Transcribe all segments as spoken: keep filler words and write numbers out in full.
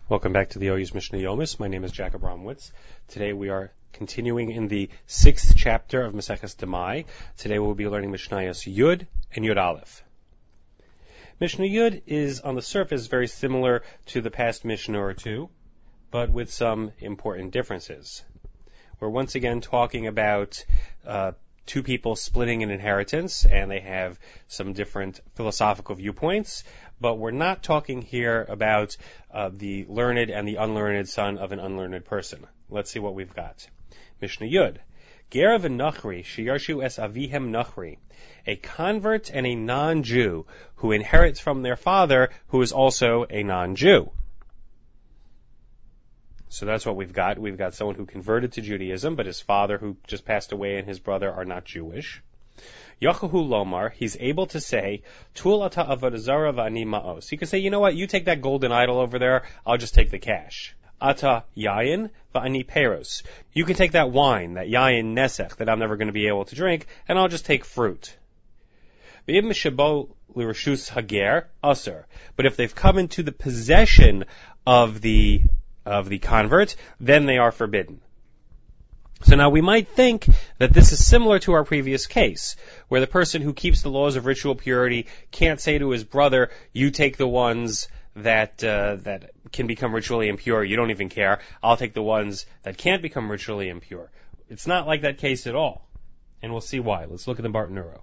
Welcome back to the O U's Mishnah Yomis. My name is Jack Abramowitz. Today we are continuing in the sixth chapter of Maseches Demai. Today we'll be learning Mishnayos Yud and Yud Aleph. Mishnah Yud is on the surface very similar to the past Mishnah or two, but with some important differences. We're once again talking about uh, two people splitting an inheritance, and they have some different philosophical viewpoints, but we're not talking here about uh, the learned and the unlearned son of an unlearned person. Let's see what we've got. Mishnah Yud. Gerav and Nachri, Shiyarshu es Avihem Nachri. A convert and a non-Jew who inherits from their father who is also a non-Jew. So that's what we've got. We've got someone who converted to Judaism, but his father who just passed away and his brother are not Jewish. Yachahu Lomar, he's able to say, Tul ata avodah zara v'ani ma'os. He can say, you know what, you take that golden idol over there, I'll just take the cash. Ata yayin v'ani peros. You can take that wine, that yayin nesech, that I'm never going to be able to drink, and I'll just take fruit. V'im shebo l'reshus hager aser. But if they've come into the possession of the of the convert, then they are forbidden. So now we might think that this is similar to our previous case, where the person who keeps the laws of ritual purity can't say to his brother, you take the ones that uh, that can become ritually impure, you don't even care, I'll take the ones that can't become ritually impure. It's not like that case at all, and we'll see why. Let's look at the Bartanuro.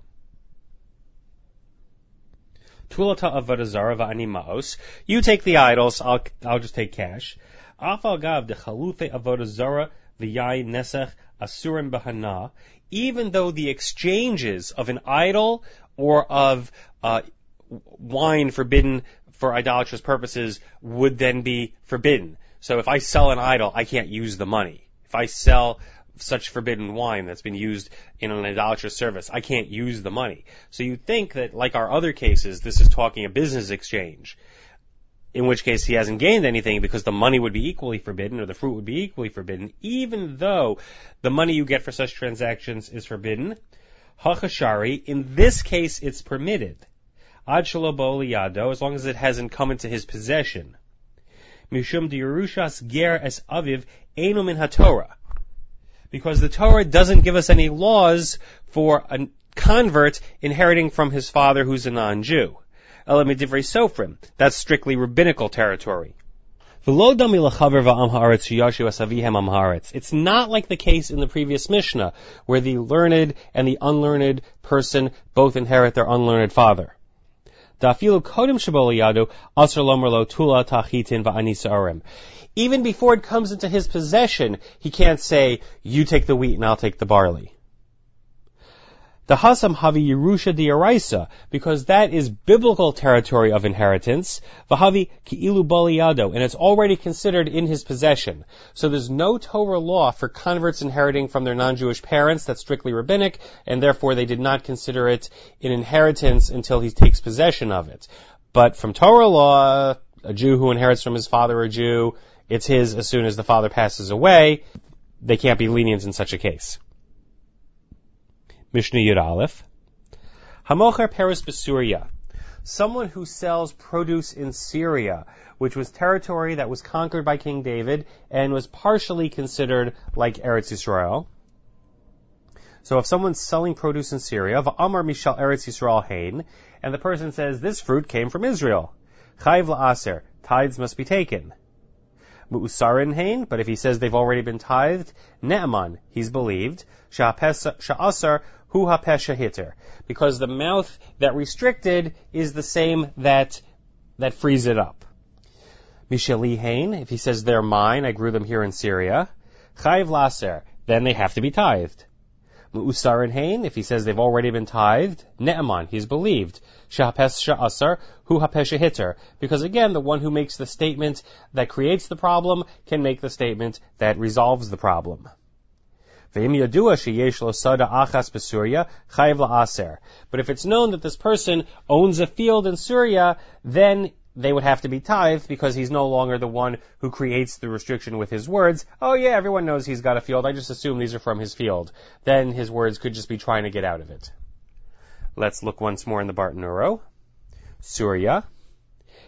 Tulata avodah zara v'ani ma'os. You take the idols, I'll I'll just take cash. Afal gav de chalufe avodah zara v'yayin nesech asurim b'hana. Even though the exchanges of an idol or of uh, wine forbidden for idolatrous purposes would then be forbidden. So if I sell an idol, I can't use the money. If I sell such forbidden wine that's been used in an idolatrous service, I can't use the money. So you'd think that, like our other cases, this is talking a business exchange, in which case he hasn't gained anything because the money would be equally forbidden or the fruit would be equally forbidden, even though the money you get for such transactions is forbidden. Hachashari, in this case it's permitted. Ad shelo bo liyado, as long as it hasn't come into his possession. Mishum de Yerushas ger es aviv eino min haTorah. Because the Torah doesn't give us any laws for a convert inheriting from his father who's a non-Jew. That's strictly rabbinical territory. It's not like the case in the previous Mishnah, where the learned and the unlearned person both inherit their unlearned father. Even before it comes into his possession, he can't say, you take the wheat and I'll take the barley. The Hasam Havi Yerusha Diaraisa, because that is biblical territory of inheritance, Vahavi Ki'ilu Baliyado, and it's already considered in his possession. So there's no Torah law for converts inheriting from their non-Jewish parents that's strictly rabbinic, and therefore they did not consider it an inheritance until he takes possession of it. But from Torah law, a Jew who inherits from his father a Jew, it's his as soon as the father passes away. They can't be lenient in such a case. Mishnah Yud Aleph. Hamocher Peres B'Syria. Someone who sells produce in Syria, which was territory that was conquered by King David and was partially considered like Eretz Yisrael. So if someone's selling produce in Syria, V'amar Mishal Eretz Yisrael Hain, and the person says, this fruit came from Israel. Chayv La'aser, tithes must be taken. Mu'usarin Hain, but if he says they've already been tithed, Ne'aman, he's believed. Sha'asar hu ha'pesha hitter, because the mouth that restricted is the same that that frees it up. Mishali Hain, if he says they're mine, I grew them here in Syria. Chayv Laser, then they have to be tithed. Mu'usarin Hain, if he says they've already been tithed, Ne'aman, he's believed. Sha'apes sha'asar hu ha'pesha hitter, because again, the one who makes the statement that creates the problem can make the statement that resolves the problem. But if it's known that this person owns a field in Syria, then they would have to be tithed because he's no longer the one who creates the restriction with his words. Oh yeah, everyone knows he's got a field. I just assume these are from his field. Then his words could just be trying to get out of it. Let's look once more in the Bartanuro. Syria.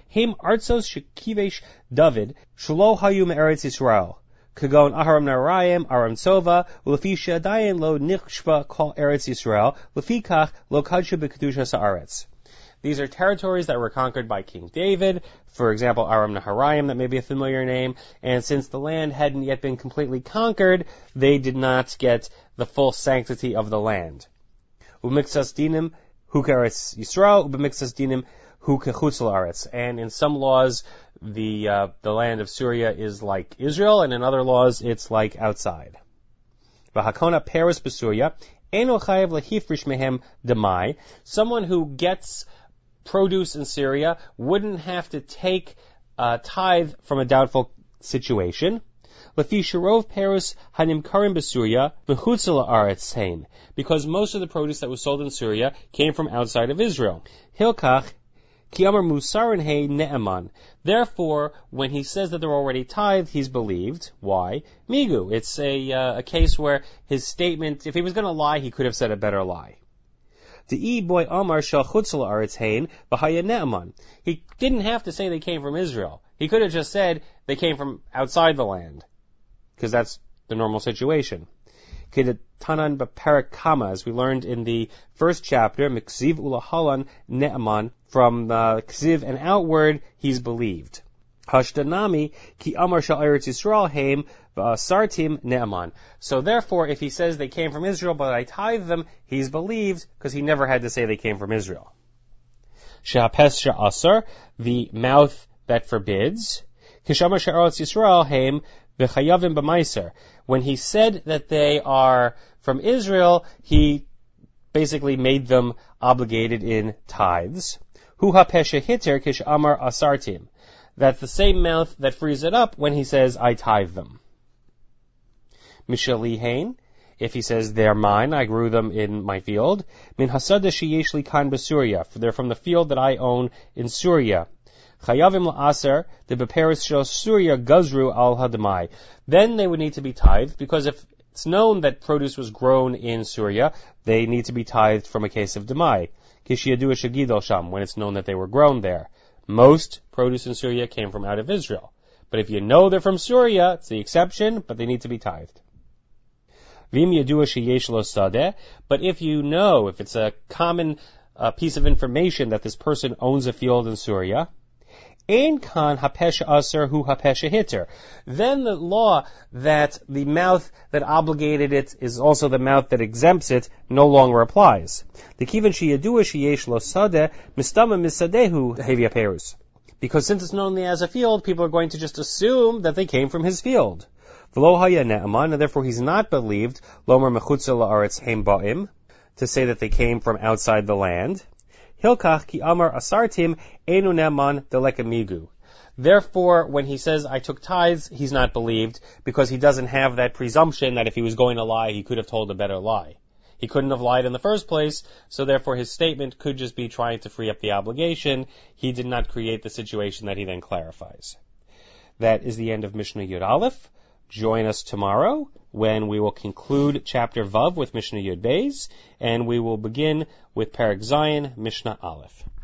Haim artzos shekivesh David, shelo hayu me'eretz Yisrael. Kagon Aharam Narayim, Aram Sova, Lefi Shadayin lo Nichshva kol Eretz Yisrael, Lefi Kach lo Kadshu b'Kedusha Sa'aretz. These are territories that were conquered by King David, for example, Aram Naharaim, that may be a familiar name, and since the land hadn't yet been completely conquered, they did not get the full sanctity of the land. Umixas dinim hu ke'eretz Yisrael, ubemixas dinim hu kechutz la'aretz. And in some laws, the uh, the land of Syria is like Israel, and in other laws, it's like outside. V'hakona Paris b'Syria, eno chayev lehifrish mehem demai. Someone who gets produce in Syria wouldn't have to take uh, tithe from a doubtful situation. Lefi shirov Paris hanimkarim b'Syria v'chutz la'aretz hein, because most of the produce that was sold in Syria came from outside of Israel. Hilkach Ki amar musarin he ne'eman. Therefore, when he says that they're already tithed, he's believed. Why? Migu. It's a uh, a case where his statement, if he was going to lie, he could have said a better lie. De'i boy amar shel chutz la'aretz hein v'haya ne'eman. He didn't have to say they came from Israel. He could have just said they came from outside the land, because that's the normal situation. Kedetanan b'perek kama, as we learned in the first chapter, Miksiv ulahalan ne'eman, from uh, Ksiv and outward, he's believed. Hashdanami ki amar shal eretz Yisrael heim v'asartim ne'eman. So therefore, if he says they came from Israel, but I tithe them, he's believed, because he never had to say they came from Israel. Shehapes she'asar, the mouth that forbids. Kishamar she'eretz Yisrael heim v'chayavim b'maiser. When he said that they are from Israel, he basically made them obligated in tithes. Hu hapesha hiter kish amar asartim. That's the same mouth that frees it up when he says, I tithe them. Mishalihain, if he says, they're mine, I grew them in my field. Min hasada sheyesh li kan b'Syria, for they're from the field that I own in Syria. Chayavim la'aser, the beperis shel Syria gazru al hadamai. Then they would need to be tithed, because if it's known that produce was grown in Syria, they need to be tithed from a case of demai. Kishiyadu shagidol sham, when it's known that they were grown there. Most produce in Syria came from out of Israel. But if you know they're from Syria, it's the exception, but they need to be tithed. Vim yadua sheyesh lo sadeh, but if you know, if it's a common uh, piece of information that this person owns a field in Syria, Ein kan hapesha aser hu hapesha hiter. Then the law that the mouth that obligated it is also the mouth that exempts it no longer applies. The kivan sheyadua sheyesh lo sadeh mistama misadehu hevia perus. Because since it's known as a field, people are going to just assume that they came from his field. V'lo haya ne'aman, and therefore he's not believed lomer mechutza la'aretz heim ba'im, to say that they came from outside the land. Hilkach ki amar asartim enu ne'aman delekamigu. Therefore, when he says, I took tithes, he's not believed, because he doesn't have that presumption that if he was going to lie, he could have told a better lie. He couldn't have lied in the first place, so therefore his statement could just be trying to free up the obligation. He did not create the situation that he then clarifies. That is the end of Mishnah Yud Aleph. Join us tomorrow when we will conclude Chapter Vav with Mishnah Yud Beis, and we will begin with Perek Zayin, Mishnah Aleph.